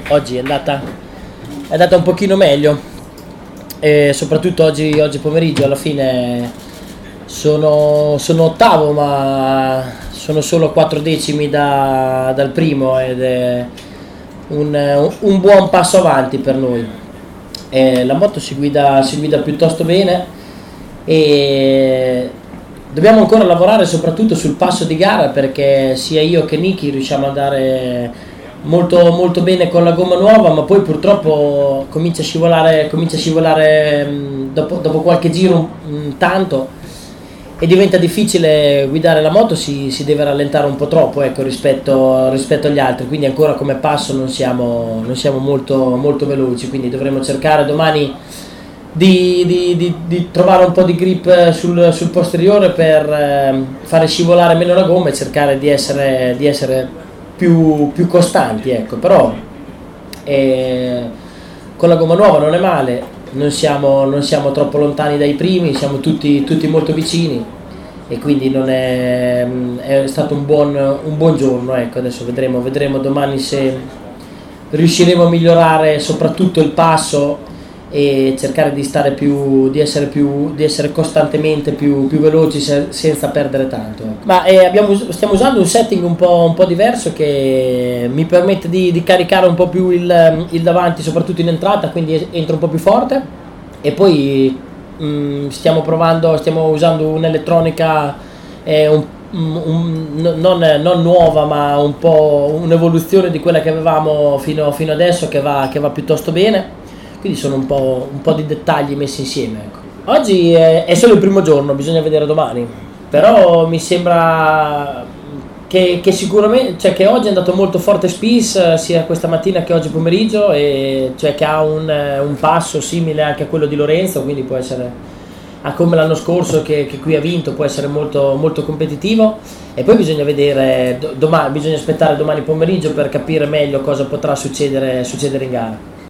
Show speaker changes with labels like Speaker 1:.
Speaker 1: oggi è andata un pochino meglio, e soprattutto oggi pomeriggio. Alla fine sono ottavo, ma sono solo 4 decimi dal primo, ed è un buon passo avanti per noi. La moto si guida piuttosto bene, e dobbiamo ancora lavorare soprattutto sul passo di gara, perché sia io che Niki riusciamo ad andare molto, molto bene con la gomma nuova, ma poi purtroppo comincia a scivolare dopo qualche giro tanto, e diventa difficile guidare la moto. Si deve rallentare un po' troppo, ecco, rispetto agli altri, quindi ancora come passo non siamo molto, molto veloci, quindi dovremo cercare domani di trovare un po' di grip sul posteriore per fare scivolare meno la gomma e cercare di essere più costanti, ecco. Però con la gomma nuova non è male, non siamo troppo lontani dai primi, siamo tutti molto vicini, e quindi non è stato un buon giorno, ecco. Adesso vedremo domani se riusciremo a migliorare soprattutto il passo e cercare di essere costantemente più veloci, senza perdere tanto, ecco. Ma stiamo usando un setting un po' diverso, che mi permette di caricare un po' più il davanti, soprattutto in entrata, quindi entro un po' più forte. E poi stiamo usando un'elettronica non nuova, ma un po' un'evoluzione di quella che avevamo fino adesso, che va piuttosto bene. Quindi sono un po' di dettagli messi insieme, ecco. Oggi è solo il primo giorno, bisogna vedere domani, però mi sembra che sicuramente, cioè, che oggi è andato molto forte Spies, sia questa mattina che oggi pomeriggio, e cioè che ha un passo simile anche a quello di Lorenzo, quindi può essere, come l'anno scorso che qui ha vinto, può essere molto, molto competitivo. E poi bisogna vedere bisogna aspettare domani pomeriggio per capire meglio cosa potrà succedere in gara.